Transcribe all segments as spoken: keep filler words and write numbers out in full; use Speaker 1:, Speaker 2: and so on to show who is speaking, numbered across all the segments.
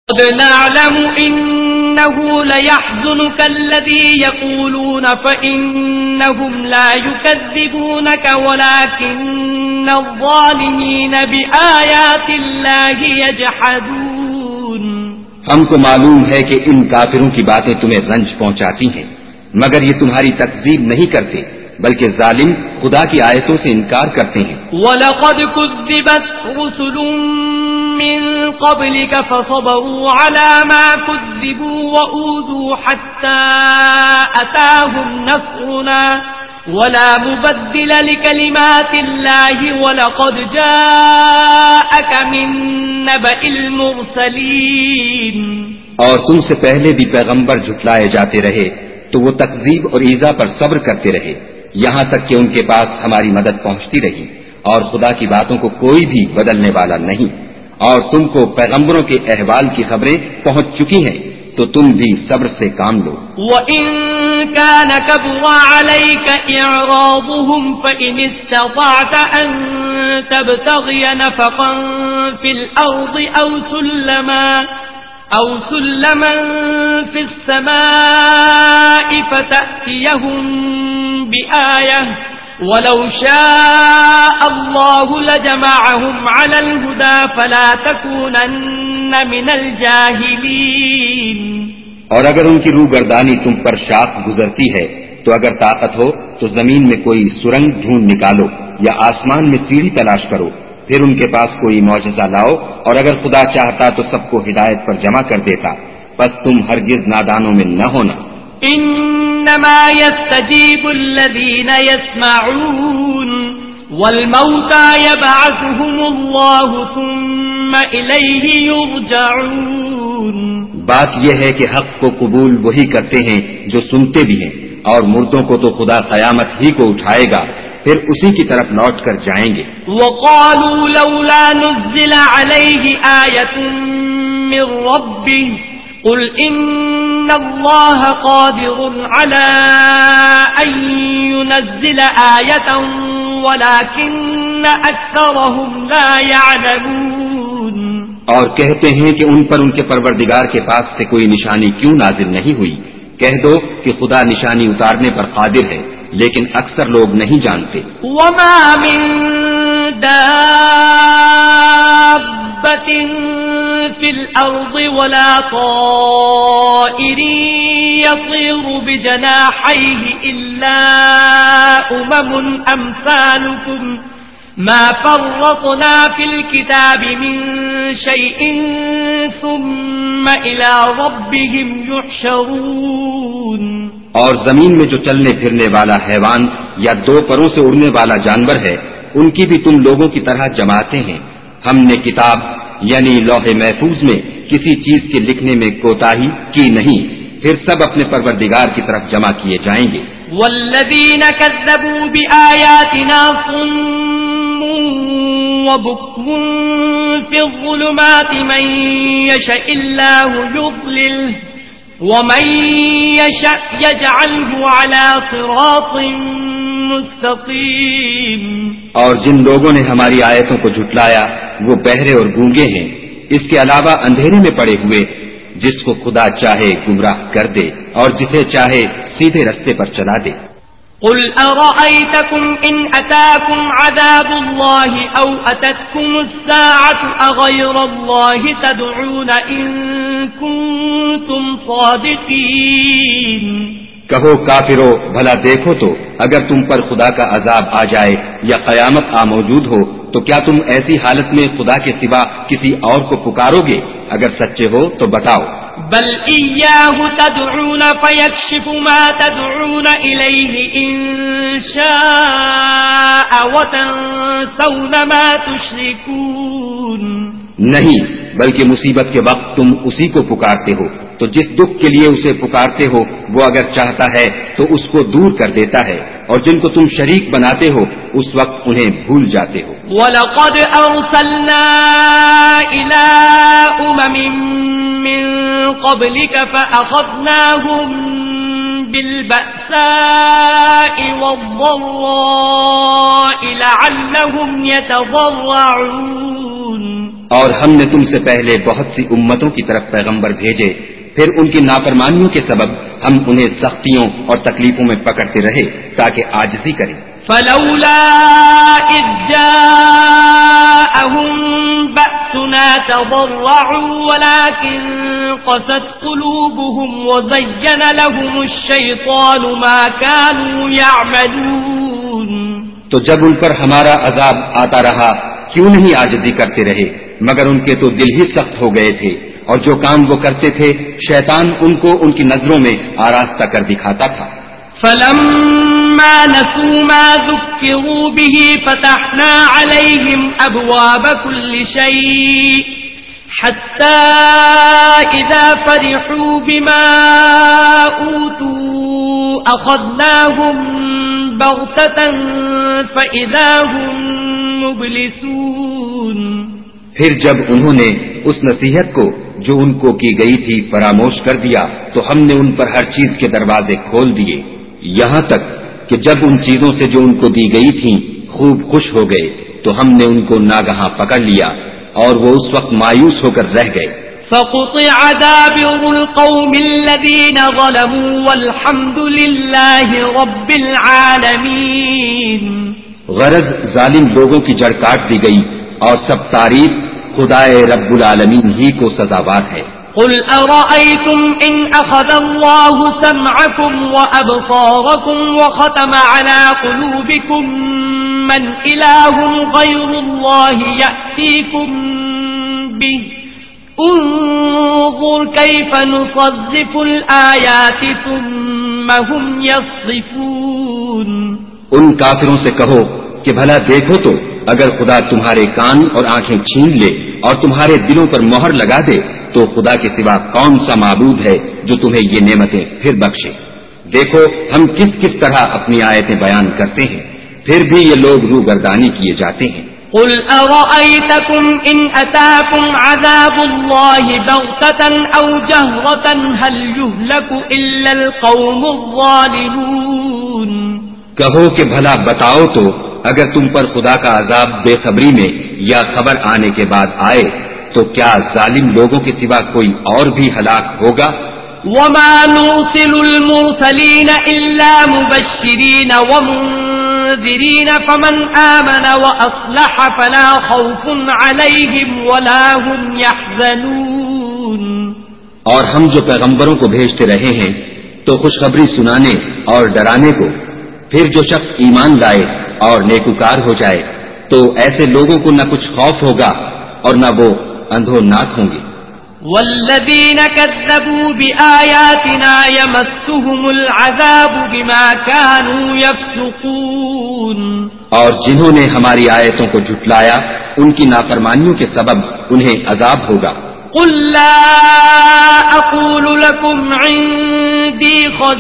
Speaker 1: قد نعلم إنه ليحزنك الذي يقولون فإنهم لا يكذبونك ولكن الظالمين بآيات الله يجحدون.
Speaker 2: ہم کو معلوم ہے کہ ان کافروں کی باتیں تمہیں رنج پہنچاتی ہیں، مگر یہ تمہاری تکذیب نہیں کرتے بلکہ ظالم خدا کی آیتوں سے انکار کرتے ہیں.
Speaker 1: وَلَقَدْ كُذِّبَتْ رُسُلٌ مِّن قَبْلِكَ فَصَبَرُوا عَلَى مَا كُذِّبُوا وَأُوذُوا حَتَّى أَتَاهُمْ نَصْرُنَا وَلَا مُبَدِّلَ لِكَلِمَاتِ اللَّهِ وَلَقَدْ جَاءَكَ مِن نَّبَإِ الْمُرْسَلِينَ.
Speaker 2: اور تم سے پہلے بھی پیغمبر جھٹلائے جاتے رہے تو وہ تکذیب اور ایذا پر صبر کرتے رہے یہاں تک کہ ان کے پاس ہماری مدد پہنچتی رہی، اور خدا کی باتوں کو کوئی بھی بدلنے والا نہیں. اور تم کو پیغمبروں کے احوال کی خبریں پہنچ چکی ہیں تو تم بھی صبر سے کام لو.
Speaker 1: وَإِن كَانَ كَبُرَ عَلَيْكَ إِعْرَاضُهُمْ فَإِنِ اسْتَطَعْتَ أَن تَبْتَغِيَ نَفَقًا فِي الْأَرْضِ أَوْ سُلَّمًا أَوْ سُلَّمًا فِي السَّمَاءِ فَتَأْتِيَهُم بِآيَةٍ وَلَوْ شَاءَ اللَّهُ لَجَمَعَهُمْ عَلَى الْهُدَى فَلَا تَكُونَنَّ مِنَ الْجَاهِلِينَ.
Speaker 2: اور اگر ان کی روگردانی تم پر شاق گزرتی ہے تو اگر طاقت ہو تو زمین میں کوئی سرنگ ڈھونڈ نکالو یا آسمان میں سیڑھی تلاش کرو، پھر ان کے پاس کوئی معجزہ لاؤ، اور اگر خدا چاہتا تو سب کو ہدایت پر جمع کر دیتا، بس تم ہرگز نادانوں میں نہ ہونا.
Speaker 1: انما يستجيب الذين يسمعون والموتى يبعثهم الله ثم إليه يرجعون.
Speaker 2: بات یہ ہے کہ حق کو قبول وہی کرتے ہیں جو سنتے بھی ہیں، اور مردوں کو تو خدا قیامت ہی کو اٹھائے گا، پھر اسی کی طرف لوٹ کر جائیں گے.
Speaker 1: وقالوا لولا نزل عليه آية من ربه قل إن الله قادر على أن ينزل آية ولكن أكثرهم لا يعلمون.
Speaker 2: اور کہتے ہیں کہ ان پر ان کے پروردگار کے پاس سے کوئی نشانی کیوں نازل نہیں ہوئی. کہہ دو کہ خدا نشانی اتارنے پر قادر ہے، لیکن اکثر لوگ نہیں جانتے.
Speaker 1: وما من دابة في الأرض ولا طائر يطير بجناحيه إلا أمم أمثالكم ما فرطنا في الكتاب من شيء ثم إلى ربهم يحشرون.
Speaker 2: اور زمین میں جو چلنے پھرنے والا حیوان یا دو پروں سے اڑنے والا جانور ہے، ان کی بھی تم لوگوں کی طرح جماعتیں ہیں. ہم نے کتاب یعنی لوح محفوظ میں کسی چیز کے لکھنے میں کوتاہی کی نہیں، پھر سب اپنے پروردگار کی طرف جمع کیے جائیں گے.
Speaker 1: والذین کذبوا بآیاتنا صم وبکم فی الظلمات من یشاء اللہ یضللہ ومن یشاء یجعلہ علی صراط مستقیم.
Speaker 2: اور جن لوگوں نے ہماری آیتوں کو جھٹلایا وہ بہرے اور گونگے ہیں، اس کے علاوہ اندھیرے میں پڑے ہوئے، جس کو خدا چاہے گمراہ کر دے اور جسے چاہے سیدھے رستے پر چلا دے.
Speaker 1: قل ارأيتكم ان اتاكم عذاب الله او اتتكم الساعة اغير الله تدعون ان كنتم صادقين.
Speaker 2: کہو کافرو، بھلا دیکھو تو اگر تم پر خدا کا عذاب آ جائے یا قیامت آ موجود ہو تو کیا تم ایسی حالت میں خدا کے سوا کسی اور کو پکارو گے؟ اگر سچے ہو تو بتاؤ.
Speaker 1: بل إياه تدعون فيكشف ما تدعون إليه إن شاء وتنسون ما تشركون.
Speaker 2: نہیں، بلکہ مصیبت کے وقت تم اسی کو پکارتے ہو، تو جس دکھ کے لیے اسے پکارتے ہو وہ اگر چاہتا ہے تو اس کو دور کر دیتا ہے، اور جن کو تم شریک بناتے ہو اس وقت انہیں بھول جاتے ہو.
Speaker 1: وَلَقَدْ أَرْسَلْنَا إِلَىٰ أُمَمٍ مِّن قَبْلِكَ فَأَخَذْنَاهُم بِالْبَأْسَاءِ وَالضَّرَّاءِ لَعَلَّهُمْ يَتَضَرَّعُونَ.
Speaker 2: اور ہم نے تم سے پہلے بہت سی امتوں کی طرف پیغمبر بھیجے، پھر ان کی نافرمانیوں کے سبب ہم انہیں سختیوں اور تکلیفوں میں پکڑتے رہے تاکہ عاجزی کریں۔
Speaker 1: فلولا إذ جاءهم بأسنا تضرعوا ولكن قست قلوبهم وزين لهم الشيطان ما كانوا يعملون۔
Speaker 2: تو جب ان پر ہمارا عذاب آتا رہا کیوں نہیں عاجزی کرتے رہے، مگر ان کے تو دل ہی سخت ہو گئے تھے، اور جو کام وہ کرتے تھے شیطان ان کو ان کی نظروں میں آراستہ کر دکھاتا تھا۔
Speaker 1: فلما نسوا ما ذكروا به فتحنا عليهم أبواب كل شيء حتى إذا فرحوا بما أوتوا أخذناهم بغتة فإذا هم مبلسون۔
Speaker 2: پھر جب انہوں نے اس نصیحت کو جو ان کو کی گئی تھی فراموش کر دیا تو ہم نے ان پر ہر چیز کے دروازے کھول دیے، یہاں تک کہ جب ان چیزوں سے جو ان کو دی گئی تھیں خوب خوش ہو گئے تو ہم نے ان کو ناگہاں پکڑ لیا اور وہ اس وقت مایوس ہو کر رہ گئے۔
Speaker 1: فقطع دابر القوم الذين ظلموا والحمد لله رب العالمين۔
Speaker 2: غرض ظالم لوگوں کی جڑ کاٹ دی گئی اور سب تعریف خدائے رب العالمین ہی کو سزاوار ہے۔
Speaker 1: قل أرأيتم إن أخذ الله سمعكم وأبصاركم وختم على قلوبكم من إله غير الله يأتيكم به انظر كيف نصرف الآيات ثم هم يصرفون۔
Speaker 2: ان کافروں سے کہو کہ بھلا دیکھو تو اگر خدا تمہارے کان اور آنکھیں چھین لے اور تمہارے دلوں پر مہر لگا دے تو خدا کے سوا کون سا معبود ہے جو تمہیں یہ نعمتیں پھر بخشے۔ دیکھو ہم کس کس طرح اپنی آیتیں بیان کرتے ہیں، پھر بھی یہ لوگ روگردانی کیے جاتے ہیں۔
Speaker 1: قل أرأيتكم إن أتاكم عذاب الله بغتة أو جهرة هل يهلك إلا القوم الظالمون۔
Speaker 2: کہو کہ بھلا بتاؤ تو اگر تم پر خدا کا عذاب بے خبری میں یا خبر آنے کے بعد آئے تو کیا ظالم لوگوں کے سوا کوئی اور بھی ہلاک ہوگا؟
Speaker 1: وما نرسل المرسلين إلا مبشرين ومنذرين فمن آمن وأصلح فلا خوف عليهم ولا هم يحزنون۔
Speaker 2: اور ہم جو پیغمبروں کو بھیجتے رہے ہیں تو خوشخبری سنانے اور ڈرانے کو، پھر جو شخص ایمان لائے اور نیکوکار ہو جائے تو ایسے لوگوں کو نہ کچھ خوف ہوگا اور نہ وہ اندھوناک ہوں گے۔
Speaker 1: والذین کذبوا بآیاتنا یمسهم العذاب بما كانوا یفسقون۔
Speaker 2: اور جنہوں نے ہماری آیتوں کو جھٹلایا ان کی نافرمانیوں کے سبب انہیں عذاب ہوگا۔
Speaker 1: قل لا اقول لكم عندي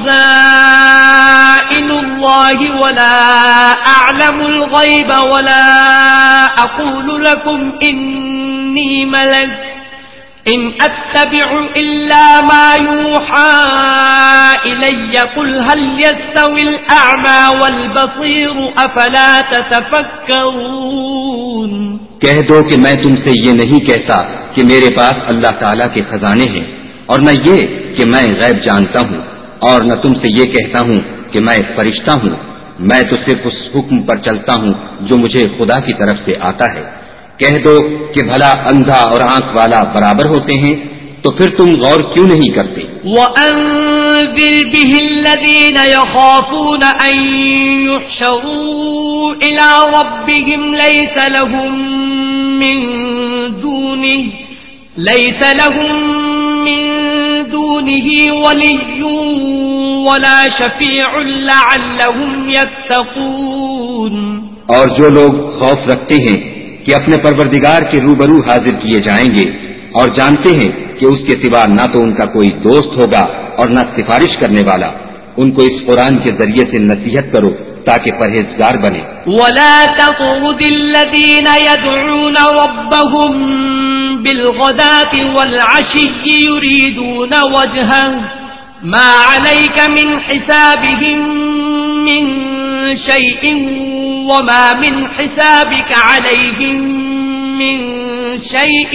Speaker 1: خزائن الله ولا اعلم الغيب ولا اقول لكم اني ملك ان اتبع الا ما يوحى الي قل هل يستوي الاعمى والبصير افلا تتفكرون۔
Speaker 2: کہہ دو کہ میں تم سے یہ نہیں کہتا کہ میرے پاس اللہ تعالیٰ کے خزانے ہیں، اور نہ یہ کہ میں غیب جانتا ہوں، اور نہ تم سے یہ کہتا ہوں کہ میں فرشتہ ہوں، میں تو صرف اس حکم پر چلتا ہوں جو مجھے خدا کی طرف سے آتا ہے۔ کہہ دو کہ بھلا اندھا اور آنکھ والا برابر ہوتے ہیں، تو پھر تم غور کیوں نہیں کرتے؟
Speaker 1: وَأَنذِرْ بِهِ الَّذِينَ يَخَافُونَ أَن يُحْشَرُوا إِلَى رَبِّهِمْ لَيْسَ لَهُم مِّن دُونِهِ لَيْسَ لَهُم مِّن دُونِهِ وَلِيٌّ وَلَا شَفِيعٌ لَّعَلَّهُمْ يَتَّقُونَ۔
Speaker 2: اور جو لوگ خوف رکھتے ہیں کہ اپنے پروردگار کے روبرو حاضر کیے جائیں گے اور جانتے ہیں کہ اس کے سوا نہ تو ان کا کوئی دوست ہوگا اور نہ سفارش کرنے والا، ان کو اس قرآن کے ذریعے سے نصیحت کرو تاکہ پرہیزگار بنے۔
Speaker 1: وَلَا تَطْرُدِ الَّذِينَ يَدْعُونَ رَبَّهُم بِالْغَدَاةِ وَالْعَشِيِّ يُرِيدُونَ وَجْهَهُ مَا عَلَيْكَ مِنْ حِسَابِهِم مِّن شَيْءٍ وَمَا مِنْ حِسَابِكَ عَلَيْهِم مِّن شيء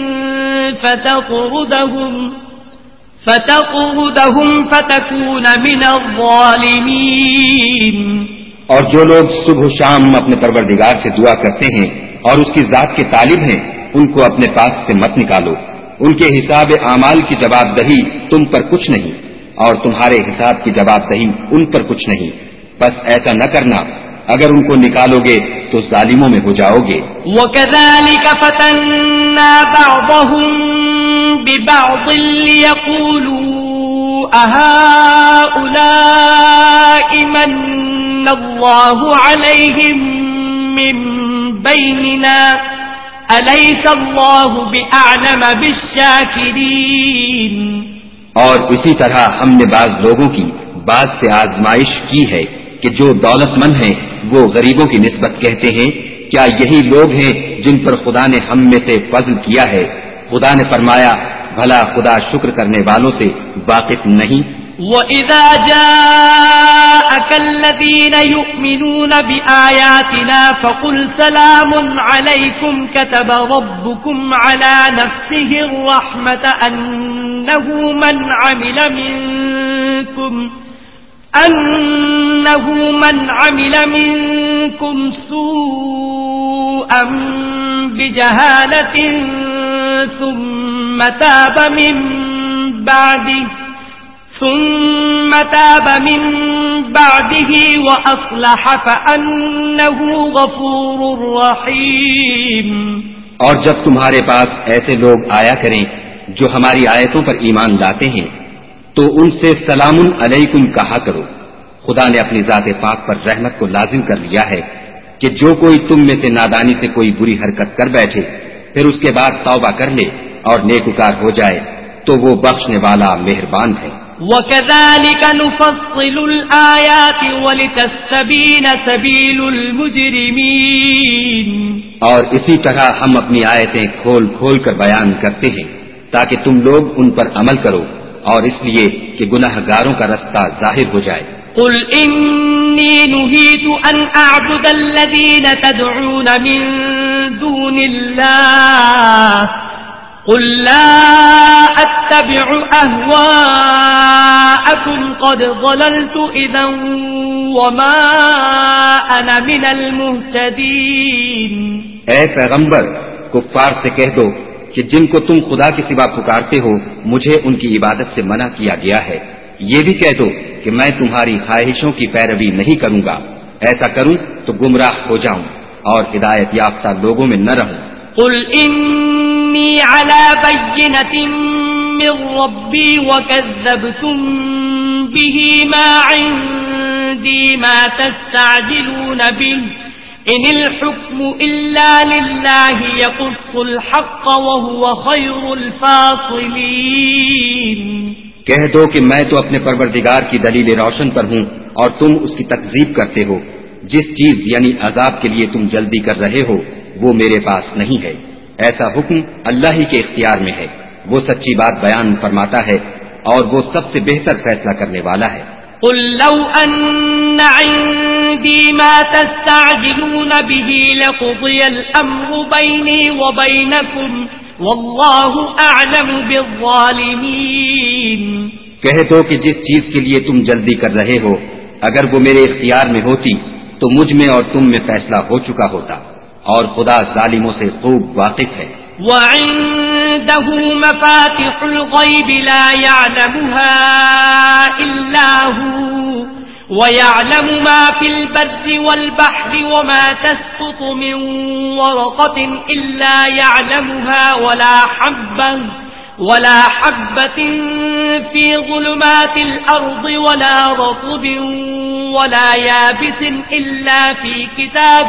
Speaker 1: فتطردهم فتطردهم فتكون من الظالمين.
Speaker 2: اور جو لوگ صبح و شام اپنے پروردگار سے دعا کرتے ہیں اور اس کی ذات کے طالب ہیں ان کو اپنے پاس سے مت نکالو. ان کے حساب اعمال کی جواب دہی تم پر کچھ نہیں اور تمہارے حساب کی جواب دہی ان پر کچھ نہیں. بس ایسا نہ کرنا، اگر ان کو نکالو گے تو ظالموں میں ہو جاؤ گے.
Speaker 1: وَكَذَلِكَ فَتَنَّا بَعْضَهُم بِبَعْضٍ لِيَقُولُوا أَهَؤُلَاءِ مَنَّ اللَّهُ عَلَيْهِمْ مِنْ بَيْنِنَا أَلَيْسَ اللَّهُ بِأَعْلَمَ بِالشَّاكِرِينَ.
Speaker 2: اور اسی طرح ہم نے بعض لوگوں کی بعض سے آزمائش کی ہے کہ جو دولت مند ہیں وہ غریبوں کی نسبت کہتے ہیں کیا یہی لوگ ہیں جن پر خدا نے ہم میں سے فضل کیا ہے؟ خدا نے فرمایا بھلا خدا شکر کرنے والوں سے واقف نہیں؟
Speaker 1: وَإِذَا جَاءَكَ الَّذِينَ يُؤْمِنُونَ بِآيَاتِنَا فَقُلْ سَلَامٌ عَلَيْكُمْ كَتَبَ رَبُّكُمْ عَلَى نَفْسِهِ الرَّحْمَةَ أَنَّهُ مَنْ عَمِلَ مِنكُمْ أَنَّهُ مَنْ عَمِلَ مِنكُمْ سُوءًا بِجَهَالَةٍ ثُمَّ تَابَ مِن بَعْدِهِ ثم تاب من بعده وأصلح فأنه غفور رحيم.
Speaker 2: اور جب تمہارے پاس ایسے لوگ آیا کریں جو ہماری آیتوں پر ایمان لاتے ہیں تو ان سے سلام علیکم کہا کرو. خدا نے اپنی ذات پاک پر رحمت کو لازم کر لیا ہے کہ جو کوئی تم میں سے نادانی سے کوئی بری حرکت کر بیٹھے پھر اس کے بعد توبہ کر لے اور نیکوکار ہو جائے تو وہ بخشنے والا مہربان ہے.
Speaker 1: وَكَذَلِكَ نُفَصِّلُ الْآيَاتِ وَلِتَسْتَبِينَ سَبِيلُ الْمُجْرِمِينَ.
Speaker 2: اور اسی طرح ہم اپنی آیتیں کھول کھول کر بیان کرتے ہیں تاکہ تم لوگ ان پر عمل کرو اور اس لیے کہ گناہگاروں کا رستہ ظاہر ہو جائے.
Speaker 1: قُلْ إِنِّي نُهِيتُ أَنْ أَعْبُدَ الَّذِينَ تَدْعُونَ مِن دُونِ اللَّهِ قُلْ لَا أَتَّبِعُ أَهْوَاءَكُمْ قَدْ ضَلَلْتُ إِذًا وَمَا أَنَا مِنَ الْمُهْتَدِينَ.
Speaker 2: اے پیغمبر کفار سے کہہ دو کہ جن کو تم خدا کے سوا پکارتے ہو مجھے ان کی عبادت سے منع کیا گیا ہے. یہ بھی کہہ دو کہ میں تمہاری خواہشوں کی پیروی نہیں کروں گا. ایسا کروں تو گمراہ ہو جاؤں اور ہدایت یافتہ لوگوں میں نہ رہوں.
Speaker 1: قل إني على بينة من ربي وكذبتم به ما عندي ما تستعجلون به إن الحكم إلا لله يقص الحق وهو خير الفاصلين.
Speaker 2: کہہ دو کہ میں تو اپنے پروردگار کی دلیل روشن پر ہوں اور تم اس کی تکذیب کرتے ہو. جس چیز یعنی عذاب کے لیے تم جلدی کر رہے ہو وہ میرے پاس نہیں ہے. ایسا حکم اللہ ہی کے اختیار میں ہے. وہ سچی بات بیان فرماتا ہے اور وہ سب سے بہتر فیصلہ کرنے والا ہے.
Speaker 1: قل لو أن عندي ما تستعجلون به لقضي الأمر بيني وبينكم والله أعلم بالظالمين.
Speaker 2: کہہ دو کہ جس چیز کے لیے تم جلدی کر رہے ہو اگر وہ میرے اختیار میں ہوتی تو مجھ میں اور تم میں فیصلہ ہو چکا ہوتا اور خدا ظالموں سے خوب واقف ہے.
Speaker 1: وعنده مفاتح الغيب لا يعلمها إلا هو ويعلم ما في البر والبحر وما تسقط من ورقة إلا يعلمها ولا حبة ولا حبة في ظلمات الأرض ولا رطب ولا يابس إلا في كتاب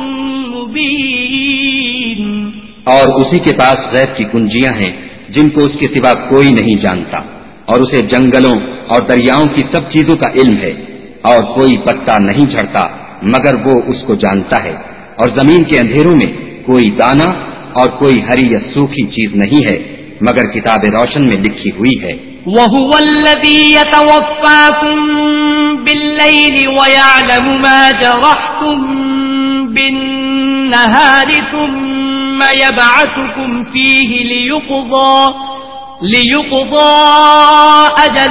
Speaker 1: مبين.
Speaker 2: اور اسی کے پاس غیب کی کنجیاں ہیں جن کو اس کے سوا کوئی نہیں جانتا اور اسے جنگلوں اور دریاؤں کی سب چیزوں کا علم ہے اور کوئی پتا نہیں جھڑتا مگر وہ اس کو جانتا ہے اور زمین کے اندھیروں میں کوئی دانہ اور کوئی ہری یا سوکھی چیز نہیں ہے مگر کتاب روشن میں لکھی ہوئی ہے.
Speaker 1: وَهُوَ الَّذِي يَتَوَفَّاكُم بِاللَّيْلِ وَيَعْلَمُ مَا جَرَحْتُم بِالنَّهَارِ ثُمَّ يبعثكم فيه ليقضى ليقضى أجل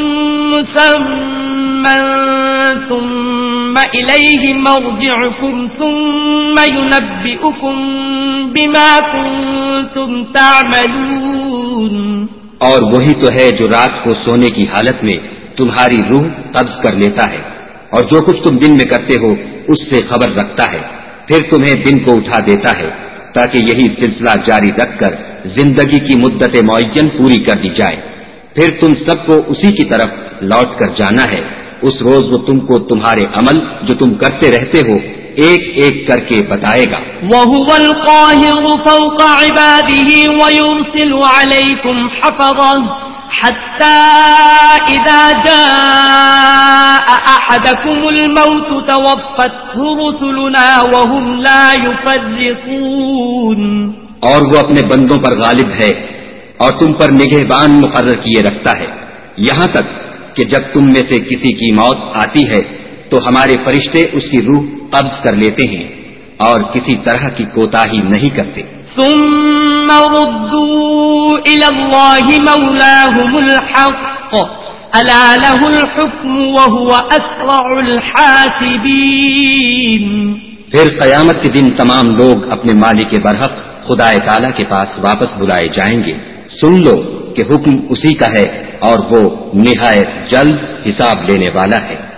Speaker 1: مسمى ثم إليه مرجعكم ثم ينبئكم بما كنتم تعملون.
Speaker 2: اور وہی تو ہے جو رات کو سونے کی حالت میں تمہاری روح قبض کر لیتا ہے اور جو کچھ تم دن میں کرتے ہو اس سے خبر رکھتا ہے، پھر تمہیں دن کو اٹھا دیتا ہے تاکہ یہی سلسلہ جاری رکھ کر زندگی کی مدت معین پوری کر دی جائے. پھر تم سب کو اسی کی طرف لوٹ کر جانا ہے. اس روز وہ تم کو تمہارے عمل جو تم کرتے رہتے ہو ایک ایک کر کے بتائے گا.
Speaker 1: وَهُوَ الْقَاهِرُ فَوْقَ عِبَادِهِ وَيُرْسِلُ عَلَيْكُمْ حَفَظَةً حَتَّى إِذَا جَاءَ أَحَدَكُمُ الْمَوْتُ تَوَفَّتْهُ رُسُلُنَا وَهُمْ لَا يُفَرِّطُونَ.
Speaker 2: اور وہ اپنے بندوں پر غالب ہے اور تم پر نگہبان مقرر کیے رکھتا ہے، یہاں تک کہ جب تم میں سے کسی کی موت آتی ہے تو ہمارے فرشتے اس کی روح قبض کر لیتے ہیں اور کسی طرح کی کوتاہی نہیں کرتے.
Speaker 1: ثم ردوا إلى الله مولاهم الحق ألا له الحكم وهو أسرع الحاسبين.
Speaker 2: پھر قیامت کے دن تمام لوگ اپنے مالک برحق خدا تعالی کے پاس واپس بلائے جائیں گے. سن لو کہ حکم اسی کا ہے اور وہ نہایت جلد حساب لینے والا ہے.